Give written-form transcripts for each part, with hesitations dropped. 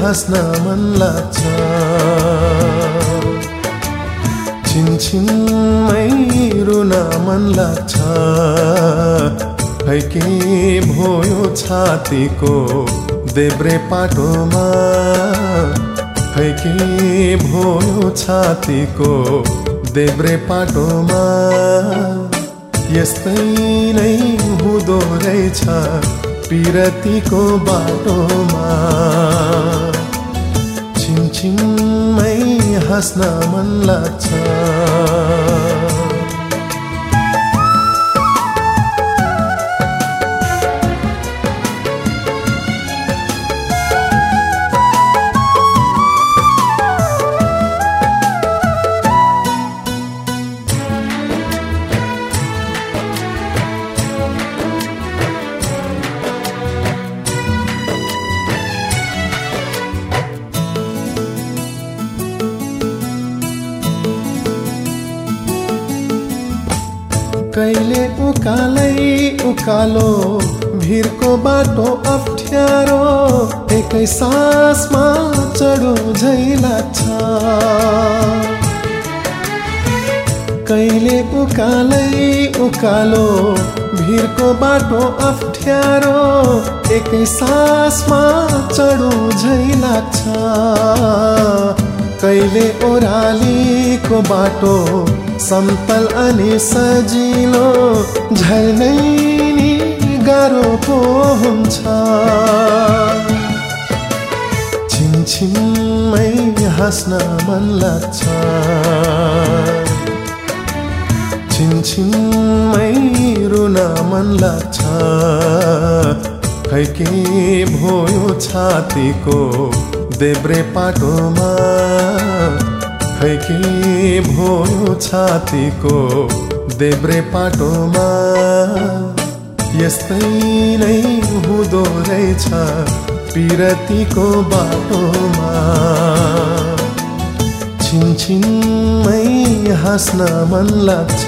हाँस्न मन लाग्छ छिनछिनमै रुन मन लाग्छ खै के भयो छातीको देब्रे पाटोमा खै के भयो छातीको देब्रे पाटोमा यस्तै नै हुँदो रहेछ पिरतीको बाटोमा छिनछिनमै हाँस्न मन लाग्छ कहिले उकालै उकालो भिरको बाटो अप्ठ्यारो एकै सासमा चढो झै लाग्छ कहिले उकालै उकालो भिरको बाटो अप्ठ्यारो एकै सासमा चढो झै लाग्छ कहिले ओह्रालीको बाटो समतल अनि सजिलो झर्नै नि गाह्रो पो हुन्छ छिनछिनमै हाँस्न मन लाग्छ छिनछिनमै रुन मन लाग्छ खै के भयो छातीको देब्रे पाटोमा खै के भयो छातीको देब्रे पाटोमा यस्तै नै हुँदो रहेछ पिरतीको बाटोमा छिनछिनमै हाँस्न मन लाग्छ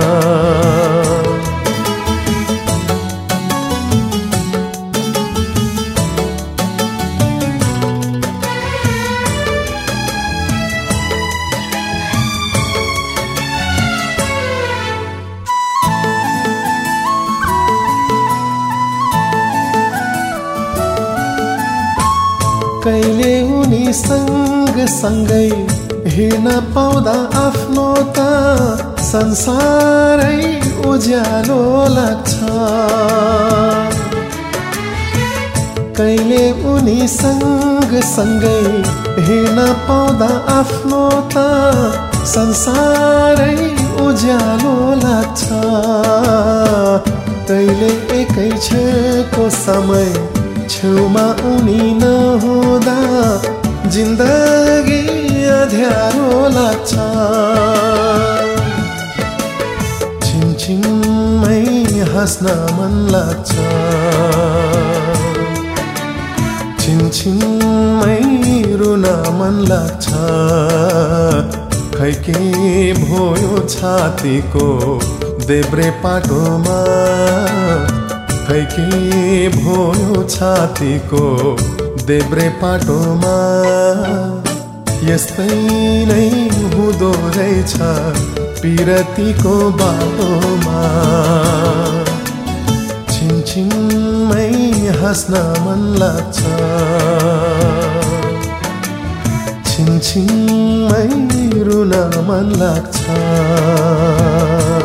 कहिले उनी सँगसँगै हिँड्न पाउँदा आफ्नो त संसारै उज्यालो लाग्छ कहिले उनी सँगसँगै हिँड्न पाउँदा आफ्नो त संसारै उज्यालो लाग्छ कहिले एकै क्षणको समय छेउमा उनी नहुँदा जिन्दगी अँध्यारो लाग्छ छिनछिनमै हाँस्न मन लाग्छ छिनछिनमै रुन मन लाग्छ खै के भयो छातीको देब्रे पाटोमा खै के भयो छातीको देब्रे पाटोमा यस्तै नै हुँदो रहेछ पिरतीको बाटोमा छिनछिनमै हाँस्न मन लाग्छ छिनछिनमै रुन मन लाग्छ